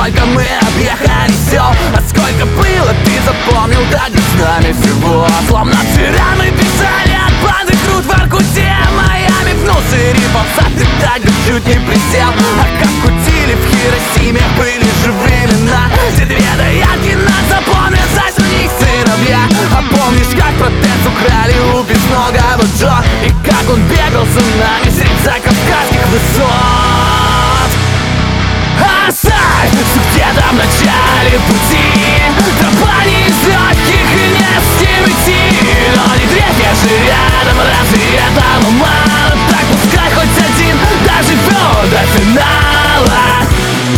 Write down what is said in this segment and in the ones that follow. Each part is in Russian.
сколько мы объехали сел, а сколько было, ты запомнил, тогда с нами всего. Словно вчера мы бежали от банды Крут в Воркуте, Майами, в Нусере, полсад, ты тогда чуть не присел. А как кутили в Хиросиме, были же времена, где две доярки нас запомнились, у них сыновья. А помнишь, как протез украли у безногого Джо, и как он бегал за нами среди закавказских высот? Оставь, что где-то в начале пути тропа не из легких и не с тем идти. Но не дрейфь, я же рядом, разве этого мало? Так пускай хоть один доживет до финала.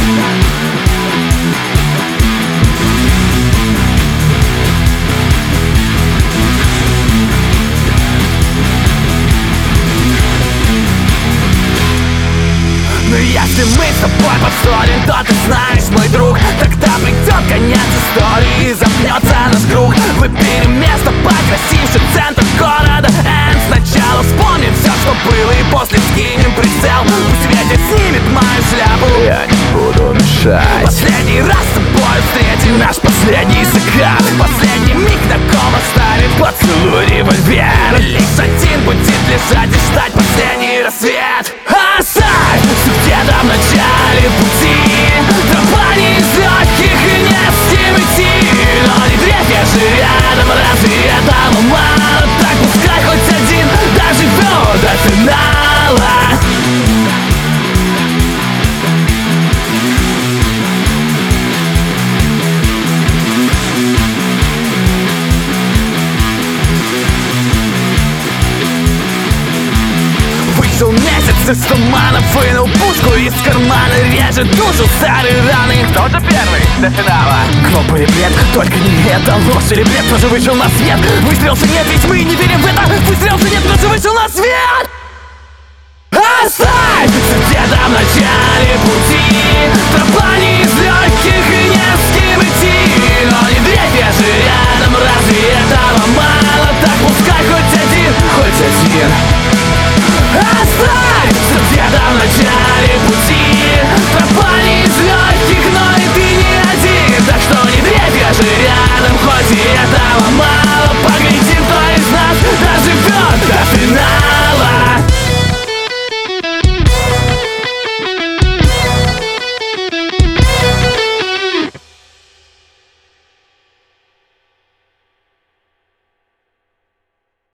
Но если мы с тобой повторим, то ты знаешь, мой друг, тогда придет конец истории и запнется наш круг. Выберем место покрасивше центр города Энн. Сначала вспомним все, что было, и после скинем прицел. Пусть ветер снимет мою шляпу, я не буду мешать. Последний раз с тобой встретим наш последний закат. Последний миг на ком оставит поцелуй револьвер. Лишь один будет лежать и ждать последний рассвет. Оставь, что где-то в начале пути тропа не из легких и не с тем идти. Но не дрейфь, я же рядом, разве этого мало? Так пускай хоть один доживет до финала. Вышел месяц из тумана, вынул пушку из кармана, режет душу старые раны. Кто же первый до финала? Гром или бред, только не это, ложь или бред, кто же вышел на свет? Выстрел же нет, ведь мы не верим в это. Выстрел же нет, кто же вышел на свет? Оставь, где-то в начале пути тропа не